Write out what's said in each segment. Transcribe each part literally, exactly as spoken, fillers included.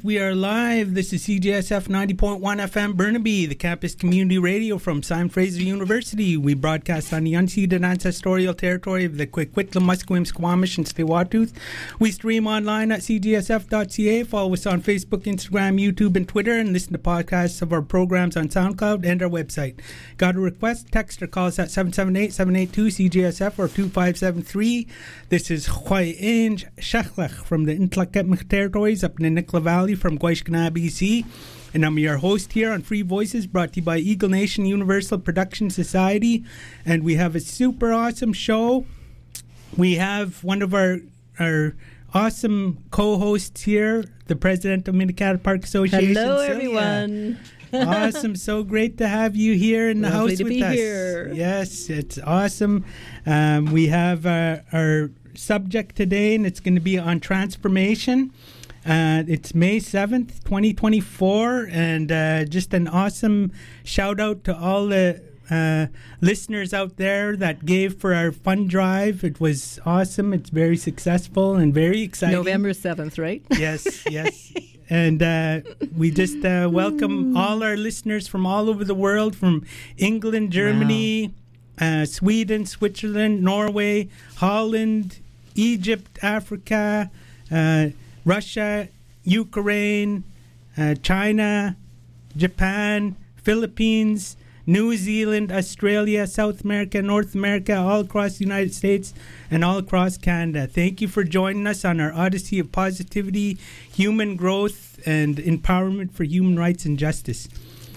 we are live. This is C J S F ninety point one F M Burnaby, the campus community radio from Simon Fraser University. We broadcast on the unceded ancestral territory of the Coquitlam, Musqueam, Squamish, and Tsleil-Waututh. We stream online at c g s f dot c a. Follow us on Facebook, Instagram, YouTube, and Twitter, and listen to podcasts of our programs on SoundCloud and our website. Got a request? Text or call us at seven seven eight, seven eight two, C J S F or two five seven three. This is Hoi Inge Shachlech from the Intlaketmich territories up in the Nicola Valley from Guayshkana, B C. And I'm your host here on Free Voices, brought to you by Eagle Nation Universal Production Society. And we have a super awesome show. We have one of our our awesome co-hosts here, the president of Minnetonka Park Association. Hello, Celia. everyone. Awesome. So great to have you here in the Lovely house to with be us. here. Yes, it's awesome. Um, we have uh, our subject today, and it's going to be on transformation. Uh, it's May seventh, twenty twenty-four, and uh, just an awesome shout out to all the uh, listeners out there that gave for our fund drive. It was awesome. It's very successful and very exciting. November seventh, right? Yes, yes. And uh, we just uh, welcome all our listeners from all over the world, from England, Germany, wow. uh, Sweden, Switzerland, Norway, Holland, Egypt, Africa, uh, Russia, Ukraine, uh, China, Japan, Philippines, New Zealand, Australia, South America, North America, all across the United States, and all across Canada. Thank you for joining us on our Odyssey of Positivity, Human Growth, and Empowerment for Human Rights and Justice.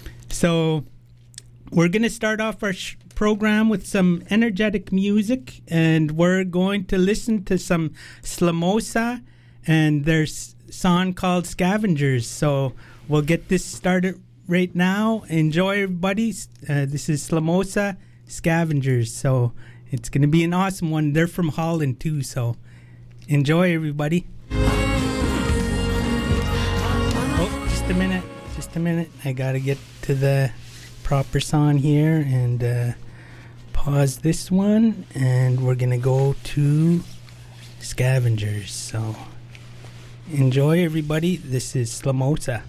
So we're going to start off our sh- program with some energetic music, and we're going to listen to some Slamosa and their s- song called Scavengers. So we'll get this started right now. Enjoy, everybody. Uh, this is Slamosa Scavengers. So it's going to be an awesome one. They're from Holland too. So enjoy, everybody. Oh, just a minute. Just a minute. I got to get to the proper song here and uh, pause this one. And we're going to go to Scavengers. So enjoy, everybody. This is Slamosa.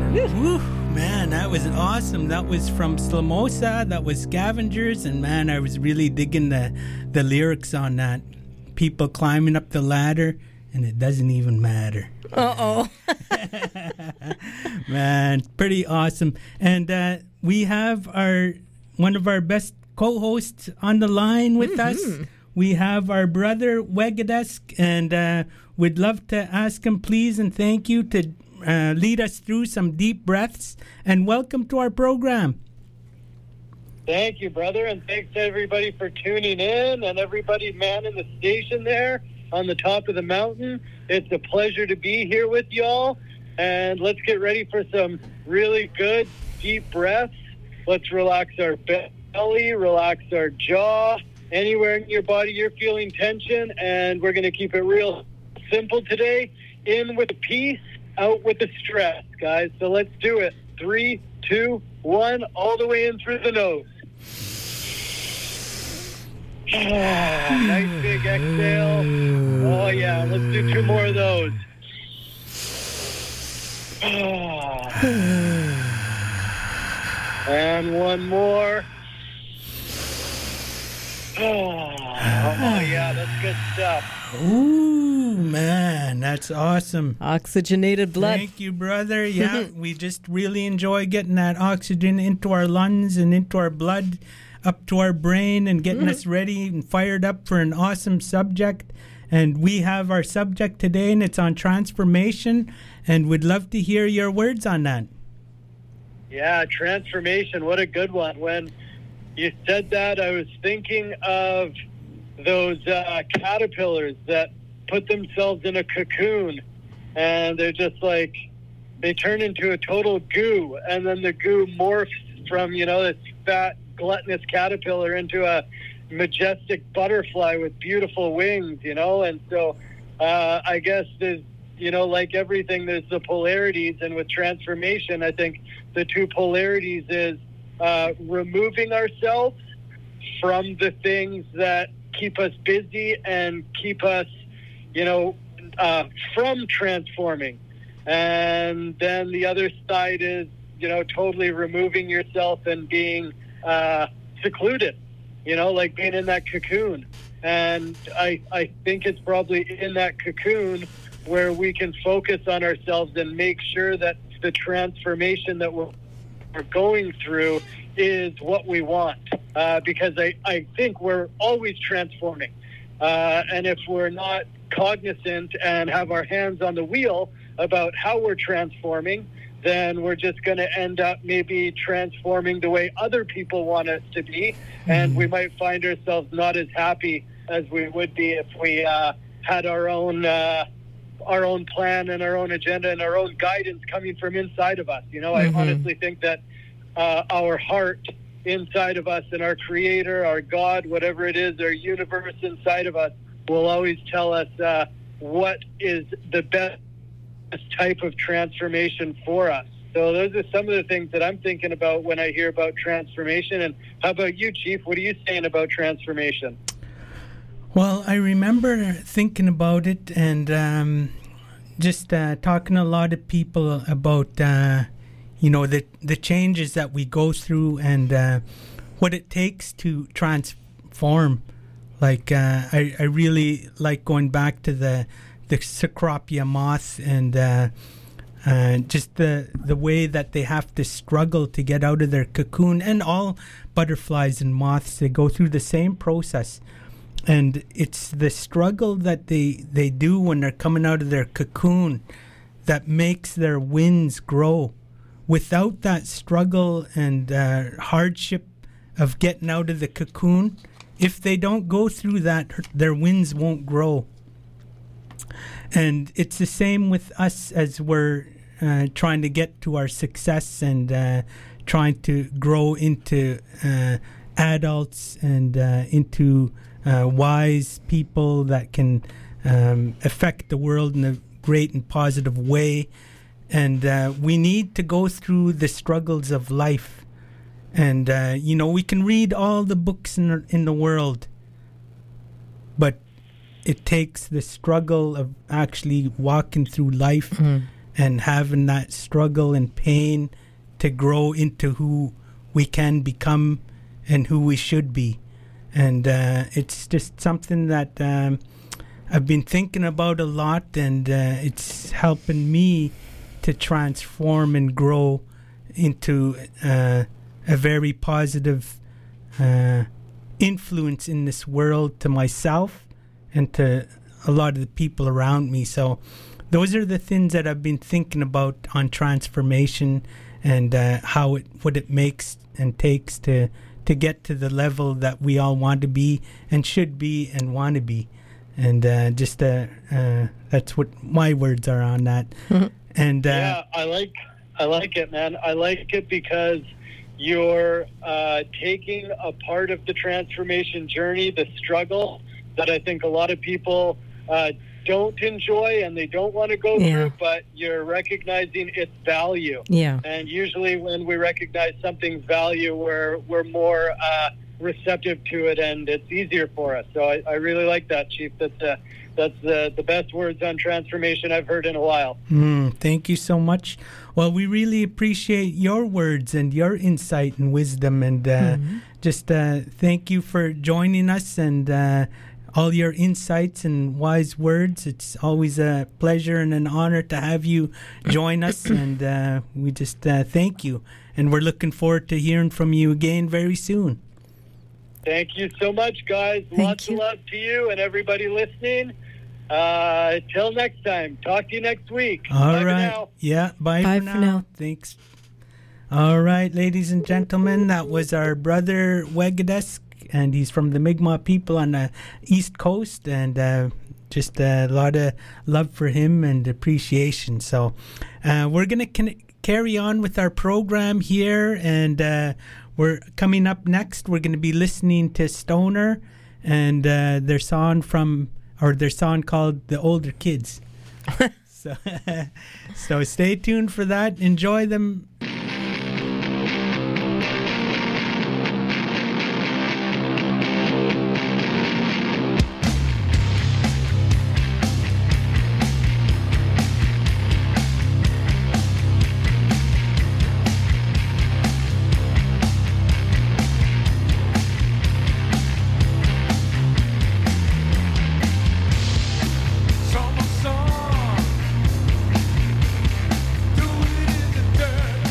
Woo, man, that was awesome. That was from Slamosa. That was Scavengers. And man, I was really digging the, the lyrics on that. People climbing up the ladder, and it doesn't even matter. Uh-oh. Man, pretty awesome. And uh, we have our one of our best co-hosts on the line with mm-hmm. us. We have our brother, Wegadesk, and uh, we'd love to ask him, please, and thank you to uh, lead us through some deep breaths. And welcome to our program. Thank you, brother, and thanks to everybody for tuning in and everybody manning the station there on the top of the mountain. It's a pleasure to be here with y'all, and let's get ready for some really good, deep breaths. Let's relax our belly, relax our jaw, anywhere in your body you're feeling tension, and we're going to keep it real simple today. In with the peace, out with the stress, guys. So let's do it. Three, two, one, all the way in through the nose. Nice big exhale. Oh, yeah. Let's do two more of those. And one more. Oh, yeah. That's good stuff. Ooh, man. That's awesome. Oxygenated blood. Thank you, brother. Yeah, we just really enjoy getting that oxygen into our lungs and into our blood, up to our brain, and getting mm-hmm. us ready and fired up for an awesome subject. And we have our subject today, and it's on transformation, and we'd love to hear your words on that. Yeah, transformation. What a good one. When you said that, I was thinking of those uh, caterpillars that put themselves in a cocoon, and they're just like, they turn into a total goo, and then the goo morphs from, you know, this fat, gluttonous caterpillar into a majestic butterfly with beautiful wings, you know. And so uh, I guess there's, you know, like everything, there's the polarities, and with transformation, I think the two polarities is uh, removing ourselves from the things that keep us busy and keep us, you know, uh, from transforming. And then the other side is, you know, totally removing yourself and being uh, secluded, you know, like being in that cocoon. And I, I think it's probably in that cocoon where we can focus on ourselves and make sure that the transformation that we're, we're going through is what we want. Uh, because I, I think we're always transforming. Uh, and if we're not cognizant and have our hands on the wheel about how we're transforming, then we're just going to end up maybe transforming the way other people want us to be. Mm-hmm. And we might find ourselves not as happy as we would be if we uh, had our own uh, our own plan and our own agenda and our own guidance coming from inside of us. You know, mm-hmm. I honestly think that uh, our heart inside of us and our creator, our God, whatever it is, our universe inside of us will always tell us uh, what is the best type of transformation for us. So those are some of the things that I'm thinking about when I hear about transformation. And how about you, Chief? What are you saying about transformation? Well, I remember thinking about it and um, just uh, talking to a lot of people about uh, you know, the the changes that we go through and uh, what it takes to transform. Like, uh, I, I really like going back to the the Cecropia moth and uh, uh, just the the way that they have to struggle to get out of their cocoon. And all butterflies and moths, they go through the same process. And it's the struggle that they, they do when they're coming out of their cocoon that makes their wings grow. Without that struggle and uh, hardship of getting out of the cocoon, if they don't go through that, their wings won't grow. And it's the same with us as we're uh, trying to get to our success and uh, trying to grow into uh, adults and uh, into uh, wise people that can um, affect the world in a great and positive way. And uh, we need to go through the struggles of life. And, uh, you know, we can read all the books in the, in the world, but it takes the struggle of actually walking through life mm-hmm. and having that struggle and pain to grow into who we can become and who we should be. And uh, it's just something that um, I've been thinking about a lot, and uh, it's helping me to transform and grow into uh, a very positive uh, influence in this world to myself and to a lot of the people around me. So those are the things that I've been thinking about on transformation, and uh, how it what it makes and takes to to get to the level that we all want to be and should be and want to be. And uh, just uh, uh, that's what my words are on that. Mm-hmm. And uh, yeah, I like I like it, man. I like it because you're uh, taking a part of the transformation journey, the struggle that I think a lot of people uh, don't enjoy and they don't want to go yeah. through, but you're recognizing its value. Yeah. And usually when we recognize something's value, we're, we're more uh, receptive to it, and it's easier for us. So I, I really like that, Chief. That's uh, that's the, the best words on transformation I've heard in a while. Mm, thank you so much. Well, we really appreciate your words and your insight and wisdom, and uh, mm-hmm. just uh, thank you for joining us and uh, all your insights and wise words. It's always a pleasure and an honor to have you join us, and uh, we just uh, thank you. And we're looking forward to hearing from you again very soon. Thank you so much, guys. Thank Lots you. of love to you and everybody listening. Uh, till next time. Talk to you next week. All bye right. For now. Yeah, bye, bye for, for now. now. Thanks. All right, ladies and gentlemen, that was our brother Wegadesk, and he's from the Mi'kmaq people on the East Coast, and uh, just a lot of love for him and appreciation. So uh, we're going to con- carry on with our program here, and uh, we're coming up next. We're going to be listening to Stoner and uh, their song from, or their song called The Older Kids. so, so stay tuned for that. Enjoy them. Summer song, do it in the dirt.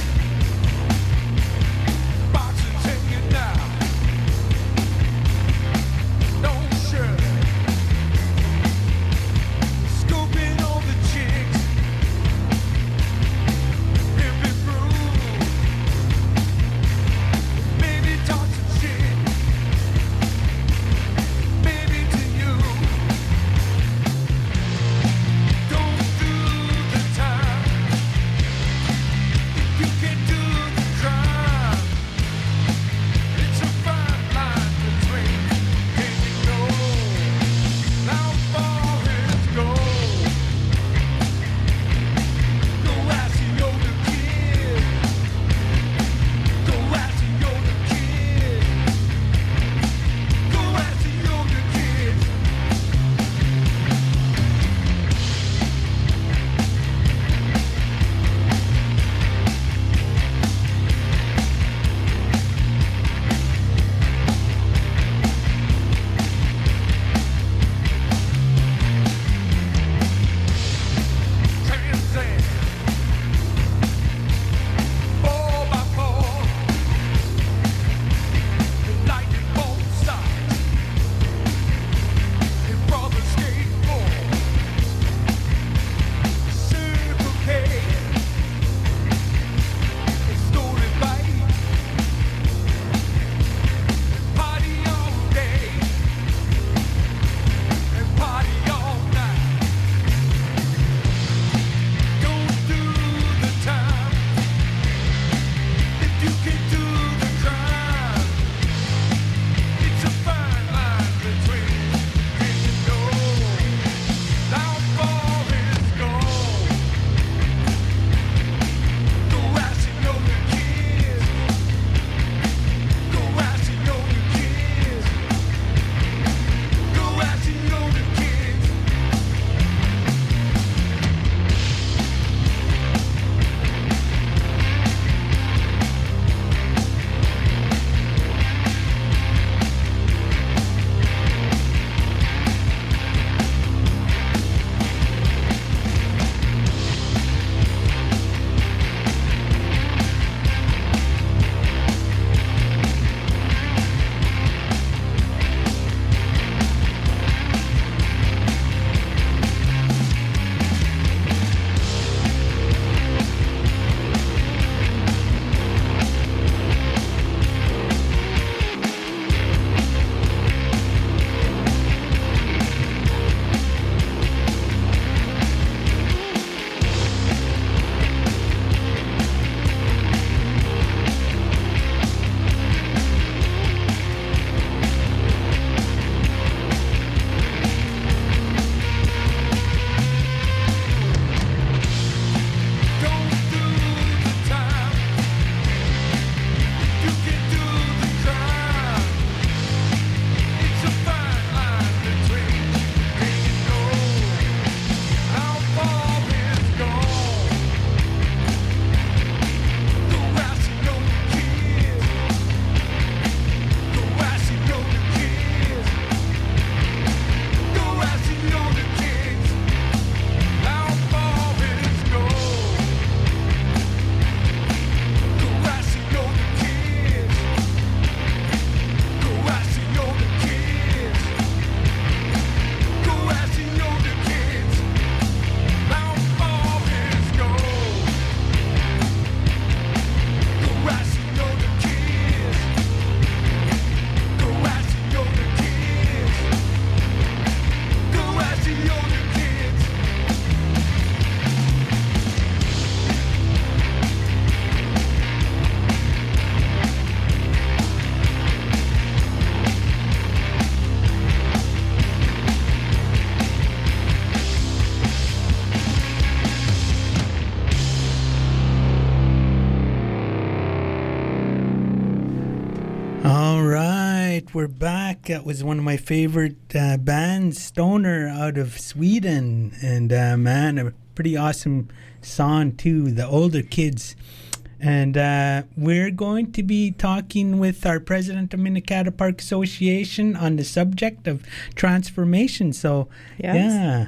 right, we're back. That was one of my favorite uh, bands, Stoner, out of Sweden. And uh, man, a pretty awesome song too, The Older Kids. And uh, we're going to be talking with our president of Minikahda Park Association on the subject of transformation. So, yes. yeah.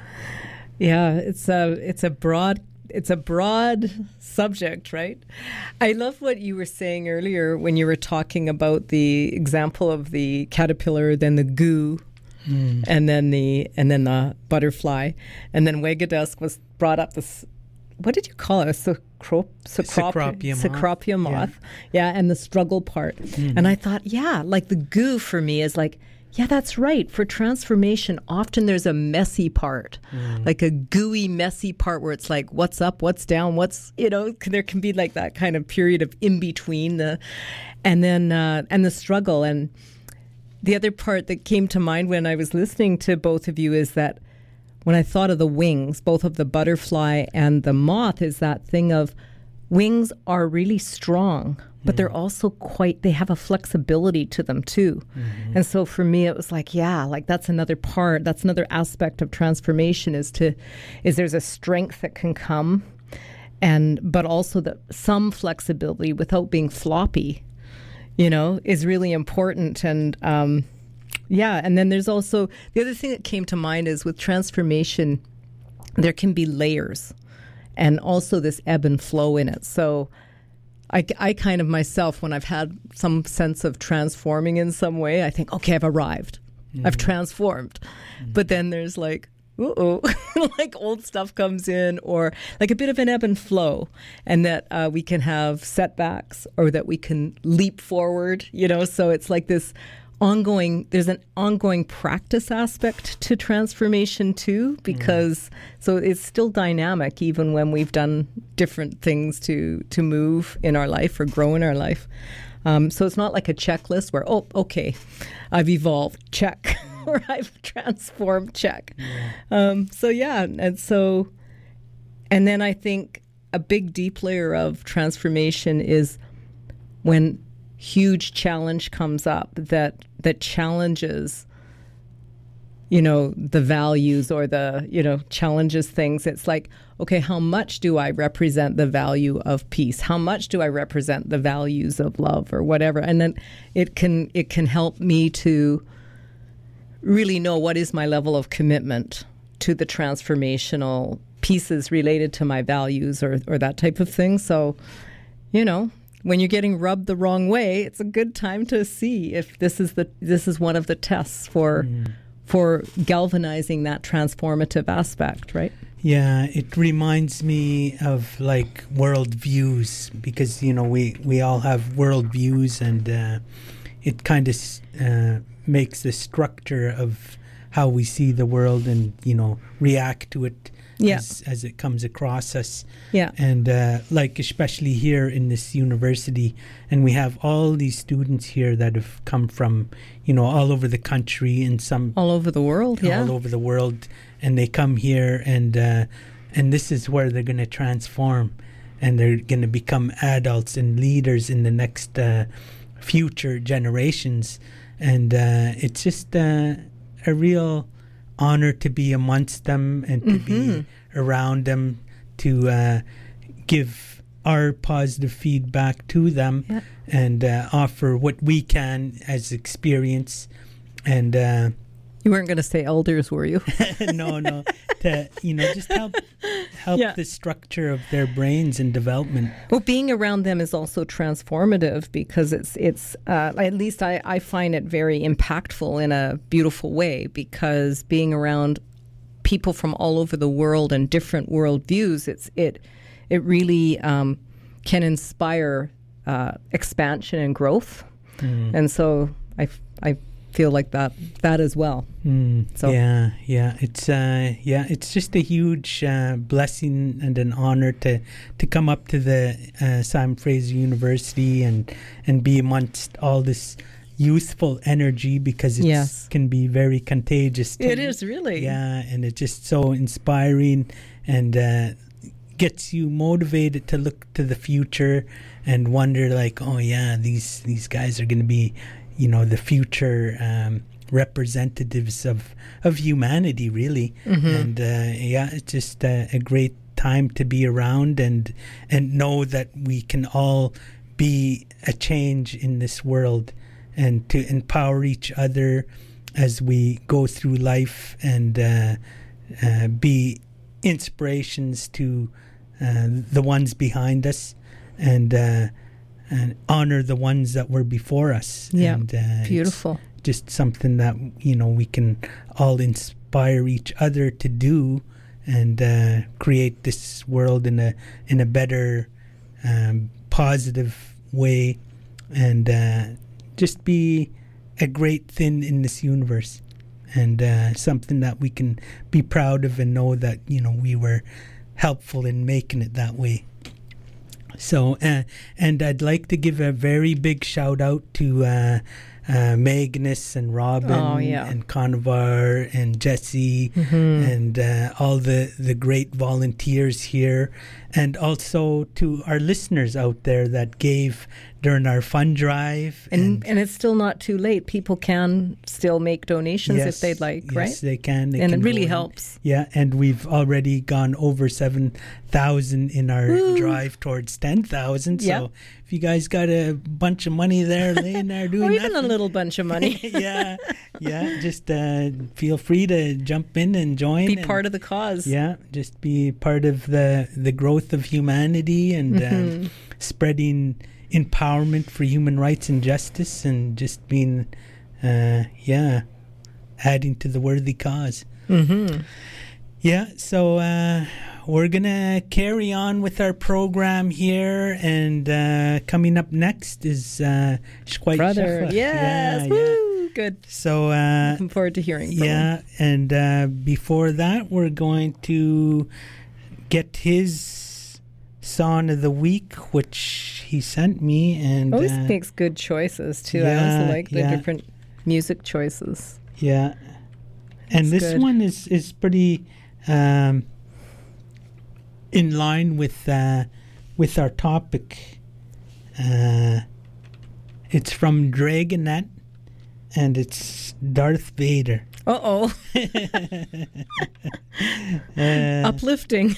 Yeah, it's a, it's a broad It's a broad subject, right? I love what you were saying earlier when you were talking about the example of the caterpillar, then the goo, mm. and then the and then the butterfly, and then Wegadusk was brought up this. What did you call it? A sacrop, sacrop, Cecropia moth. Cecropia moth. Yeah. yeah, and the struggle part. Mm. And I thought, yeah, like the goo for me is like, yeah, that's right. For transformation, often there's a messy part, mm. like a gooey, messy part where it's like, what's up, what's down, what's, you know, there can be like that kind of period of in between, the, and then, uh, and the struggle. And the other part that came to mind when I was listening to both of you is that when I thought of the wings, both of the butterfly and the moth, is that thing of wings are really strong, but mm. they're also quite, they have a flexibility to them too. Mm-hmm. And so for me, it was like, yeah, like that's another part, that's another aspect of transformation is to, is there's a strength that can come and, but also that some flexibility without being floppy, you know, is really important. And, um, yeah. And then there's also, the other thing that came to mind is with transformation, there can be layers and also this ebb and flow in it. So I, I kind of myself, when I've had some sense of transforming in some way, I think, okay, I've arrived. Mm. I've transformed. Mm. But then there's like, uh-oh, like old stuff comes in, or like a bit of an ebb and flow, and that uh, we can have setbacks or that we can leap forward, you know, so it's like this ongoing, there's an ongoing practice aspect to transformation too, because mm. so it's still dynamic even when we've done different things to to move in our life or grow in our life. Um, so it's not like a checklist where, oh, okay, I've evolved, check, or I've transformed, check. Yeah. Um, so yeah, and so, and then I think a big deep layer of transformation is when huge challenge comes up that that challenges, you know, the values or the, you know, challenges things. It's like, okay, how much do I represent the value of peace? How much do I represent the values of love or whatever? And then it can it can help me to really know what is my level of commitment to the transformational pieces related to my values or or that type of thing. So, you know, when you're getting rubbed the wrong way, it's a good time to see if this is the this is one of the tests for mm. for galvanizing that transformative aspect, right? Yeah, it reminds me of like worldviews, because you know we, we all have worldviews, and uh, it kind of uh, makes the structure of how we see the world and you know react to it. Yeah. As, as it comes across us. Yeah. And uh, like especially here in this university, and we have all these students here that have come from, you know, all over the country and some... All over the world, yeah. All over the world. And they come here and, uh, and this is where they're going to transform. And they're going to become adults and leaders in the next uh, future generations. And uh, it's just uh, a real... honor to be amongst them and to mm-hmm. be around them, to uh, give our positive feedback to them, yeah. and uh, offer what we can as experience. And uh, you weren't going to say elders, were you? no, no. To, you know, just help help yeah. the structure of their brains and development. Well, being around them is also transformative, because it's it's uh, at least I, I find it very impactful in a beautiful way, because being around people from all over the world and different worldviews, it's it it really um, can inspire uh, expansion and growth, mm. and so I I. feel like that that as well. Mm, so yeah, yeah, it's uh, yeah, it's just a huge uh, blessing and an honor to to come up to the uh, Simon Fraser University and and be amongst all this youthful energy, because it yes. can be very contagious. It is really, yeah, and it's just so inspiring and uh, gets you motivated to look to the future and wonder like, oh yeah, these these guys are going to be you know, the future um, representatives of of humanity, really. Mm-hmm. And uh, yeah, it's just uh, a great time to be around and and know that we can all be a change in this world, and to empower each other as we go through life, and uh, uh, be inspirations to uh, the ones behind us, and uh, and honor the ones that were before us. Yeah, and, uh, beautiful. Just something that, you know, we can all inspire each other to do, and uh, create this world in a in a better, um, positive way, and uh, just be a great thing in this universe, and uh, something that we can be proud of and know that, you know, we were helpful in making it that way. So, uh, and I'd like to give a very big shout out to uh, uh, Magnus and Robin oh, yeah. and Conovar and Jesse mm-hmm. and uh, all the, the great volunteers here, and also to our listeners out there that gave during our fund drive. And, and and it's still not too late. People can still make donations yes, if they'd like, yes, right? Yes, they can. They and can it really in. helps. Yeah, and we've already gone over seven thousand in our Woo. drive towards ten thousand. Yep. So if you guys got a bunch of money there laying there doing or even nothing, a little bunch of money. yeah, yeah, just uh, feel free to jump in and join. Be and, part of the cause. Yeah, just be part of the, the growth of humanity, and mm-hmm. uh, spreading empowerment for human rights and justice, and just being, uh, yeah, adding to the worthy cause. Mm-hmm. Yeah, so uh, we're going to carry on with our program here, and uh, coming up next is uh, Shkwait Brother. Shafla. Yes, yeah, woo, yeah. Good. So, uh, looking forward to hearing from yeah, him. and uh, before that, we're going to get his Song of the Week, which he sent me, and always uh, makes good choices too. yeah, I also like the yeah. different music choices. Yeah, and That's this good. one is is pretty um, in line with uh, with our topic. Uh, it's from Dragonette, and it's Darth Vader. Uh oh. uh, Uplifting.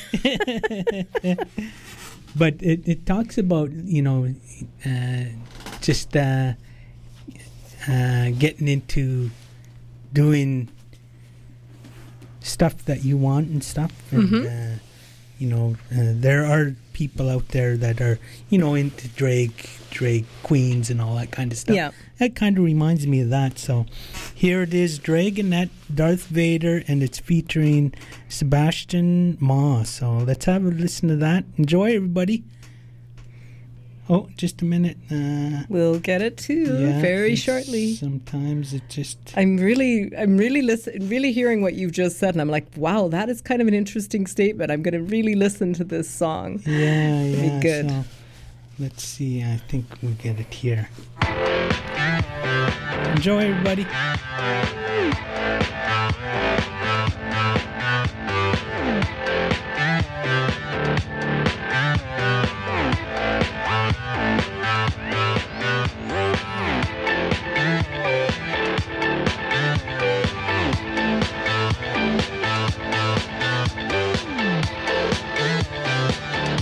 But it, it talks about, you know, uh, just uh, uh, getting into doing stuff that you want and stuff. And, mm-hmm. uh, you know, uh, there are people out there that are, you know, into drag, drag queens and all that kind of stuff. Yeah. That kind of reminds me of that. So here it is, Dragonette, Darth Vader, and it's featuring Sebastian Ma. So let's have a listen to that. Enjoy, everybody. Oh, just a minute. Uh, we'll get it too yeah, very shortly. Sometimes it just... I'm really, I'm really listen, really hearing what you've just said, and I'm like, wow, that is kind of an interesting statement. I'm going to really listen to this song. Yeah, yeah. It'll be good. So, let's see. I think we'll get it here. Enjoy, everybody.